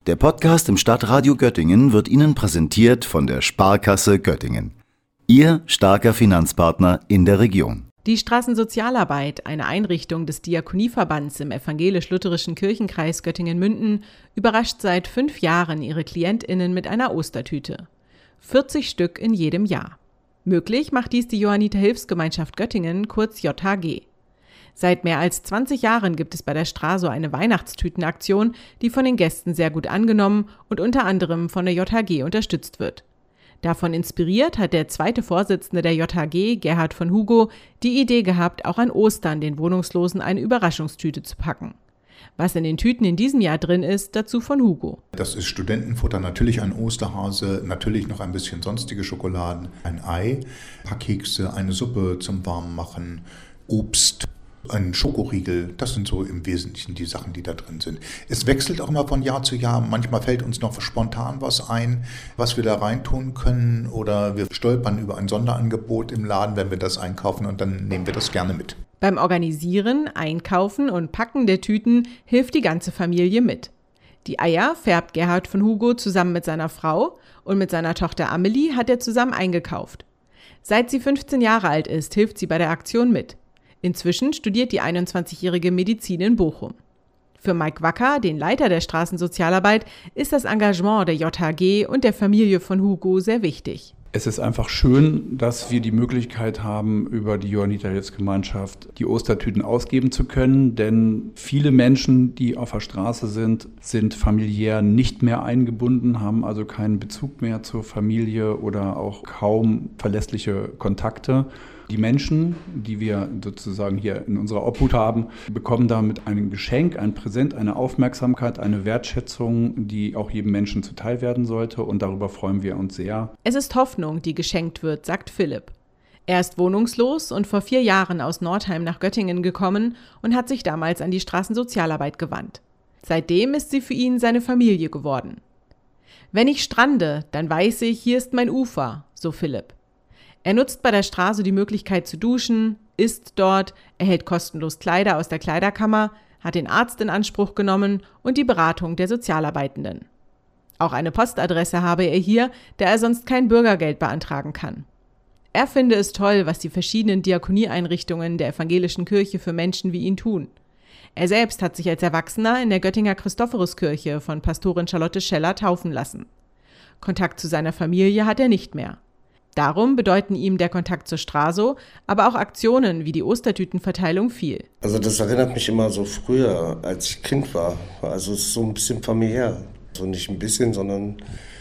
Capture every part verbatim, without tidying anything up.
Der Podcast im Stadtradio Göttingen wird Ihnen präsentiert von der Sparkasse Göttingen. Ihr starker Finanzpartner in der Region. Die Straßensozialarbeit, eine Einrichtung des Diakonieverbands im evangelisch-lutherischen Kirchenkreis Göttingen-Münden, überrascht seit fünf Jahren ihre KlientInnen mit einer Ostertüte. vierzig Stück in jedem Jahr. Möglich macht dies die Johanniter Hilfsgemeinschaft Göttingen, kurz J H G. Seit mehr als zwanzig Jahren gibt es bei der Straße eine Weihnachtstütenaktion, die von den Gästen sehr gut angenommen und unter anderem von der J H G unterstützt wird. Davon inspiriert hat der zweite Vorsitzende der J H G, Gerhard von Hugo, die Idee gehabt, auch an Ostern den Wohnungslosen eine Überraschungstüte zu packen. Was in den Tüten in diesem Jahr drin ist, dazu von Hugo. Das ist Studentenfutter, natürlich ein Osterhase, natürlich noch ein bisschen sonstige Schokoladen, ein Ei, ein paar Kekse, eine Suppe zum Warmmachen, Obst, ein Schokoriegel. Das sind so im Wesentlichen die Sachen, die da drin sind. Es wechselt auch immer von Jahr zu Jahr. Manchmal fällt uns noch spontan was ein, was wir da reintun können, oder wir stolpern über ein Sonderangebot im Laden, wenn wir das einkaufen, und dann nehmen wir das gerne mit. Beim Organisieren, Einkaufen und Packen der Tüten hilft die ganze Familie mit. Die Eier färbt Gerhard von Hugo zusammen mit seiner Frau, und mit seiner Tochter Amelie hat er zusammen eingekauft. Seit sie fünfzehn Jahre alt ist, hilft sie bei der Aktion mit. Inzwischen studiert die einundzwanzigjährige Medizin in Bochum. Für Mike Wacker, den Leiter der Straßensozialarbeit, ist das Engagement der J H G und der Familie von Hugo sehr wichtig. Es ist einfach schön, dass wir die Möglichkeit haben, über die Johanniter Hilfsgemeinschaft die Ostertüten ausgeben zu können, denn viele Menschen, die auf der Straße sind, sind familiär nicht mehr eingebunden, haben also keinen Bezug mehr zur Familie oder auch kaum verlässliche Kontakte. Die Menschen, die wir sozusagen hier in unserer Obhut haben, bekommen damit ein Geschenk, ein Präsent, eine Aufmerksamkeit, eine Wertschätzung, die auch jedem Menschen zuteil werden sollte, und darüber freuen wir uns sehr. Es ist Hoffnung, die geschenkt wird, sagt Philipp. Er ist wohnungslos und vor vier Jahren aus Nordheim nach Göttingen gekommen und hat sich damals an die Straßensozialarbeit gewandt. Seitdem ist sie für ihn seine Familie geworden. Wenn ich strande, dann weiß ich, hier ist mein Ufer, so Philipp. Er nutzt bei der Straße die Möglichkeit zu duschen, isst dort, erhält kostenlos Kleider aus der Kleiderkammer, hat den Arzt in Anspruch genommen und die Beratung der Sozialarbeitenden. Auch eine Postadresse habe er hier, da er sonst kein Bürgergeld beantragen kann. Er finde es toll, was die verschiedenen Diakonieeinrichtungen der evangelischen Kirche für Menschen wie ihn tun. Er selbst hat sich als Erwachsener in der Göttinger Christophoruskirche von Pastorin Charlotte Scheller taufen lassen. Kontakt zu seiner Familie hat er nicht mehr. Darum bedeuten ihm der Kontakt zur Straße, aber auch Aktionen wie die Ostertütenverteilung viel. Also das erinnert mich immer so früher, als ich Kind war. Also es ist so ein bisschen familiär. So nicht ein bisschen, sondern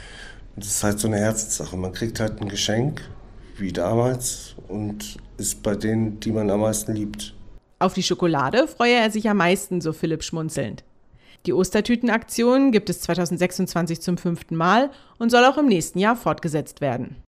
es ist halt so eine Herzenssache. Man kriegt halt ein Geschenk, wie damals, und ist bei denen, die man am meisten liebt. Auf die Schokolade freue er sich am meisten, so Philipp schmunzelnd. Die Ostertütenaktion gibt es zweitausendsechsundzwanzig zum fünften Mal und soll auch im nächsten Jahr fortgesetzt werden.